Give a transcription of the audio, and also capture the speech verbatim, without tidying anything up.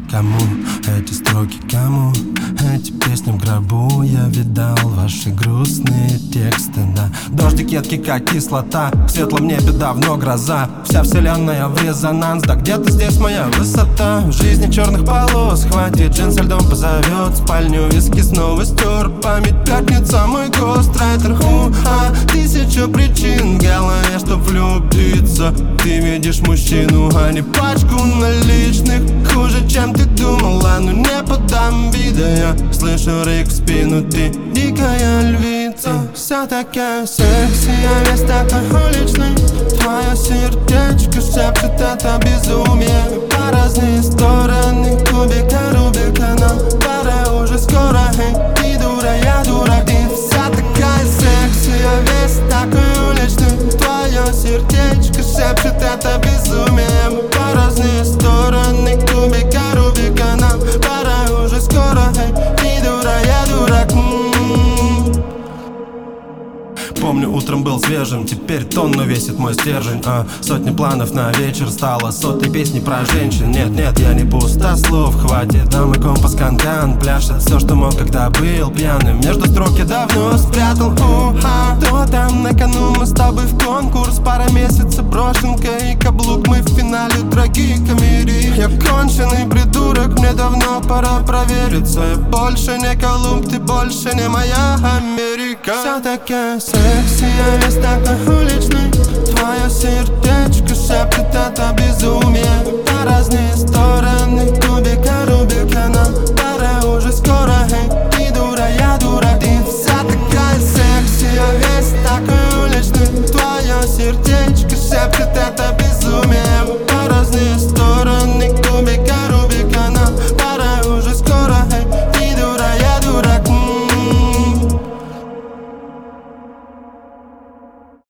Кому эти строки, кому эти песни в гробу? Я видал ваши грустные тексты, да. Дождик едкий, как кислота, в светлом небе давно гроза. Вся вселенная в резонанс, да где-то здесь моя высота. В жизни черных полос хватит, джин со льдом позовет. Спальню виски снова стер, память пятница, мой гострайтер. Ху-ха, тысяча причин в голове, чтоб влюбиться. Ты видишь мужчину, а не пачку наличных. Хуже, чем ты думала, но не подам вида. Я слышу рык в спину, ты дикая львица. Вся такая секси, я весь такой уличный. Твое сердечко шепчет это безумие. По разные стороны кубика Рубика, нам пора уже скоро. Эй, ты дура, я дурак. Ты вся такая секси, я весь такой уличный. Твое сердечко шепчет это безумие. По разные стороны кубика Рубика, нам пора уже скоро. Эй, ты дура, я дурак. М-м-м. Помню, утром был свежим, теперь тонну весит мой стержень, а сотни планов на вечер стало сотни песни про женщин. Нет, нет, я не пустослов, хватит. А мой компас канкан пляшет все, что мог, когда был пьяным. Между строк я давно спрятал. У-ха, то там на кону, мы с тобой в конкурс. Пара месяцев, брошенка и каблук. Мы в финале трагикомедии. Я конченый придурок, мне давно пора провериться. Я больше не Колумб, ты больше не моя Америка. Вся такая секси, я весь такой уличный.